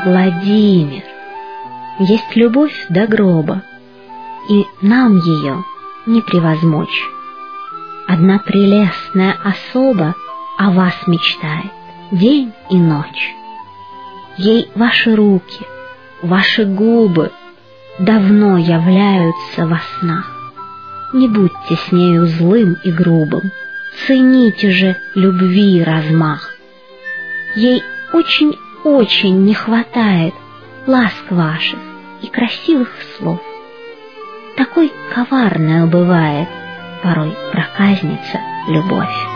Владимир, есть любовь до гроба, и нам ее не превозмочь. Одна прелестная особа о вас мечтает день и ночь. Ей ваши руки, ваши губы давно являются во снах. Не будьте с нею злым и грубым, цените же любви размах. Ей очень-очень не хватает ласк ваших и красивых слов. Такой коварная бывает порой проказница любовь.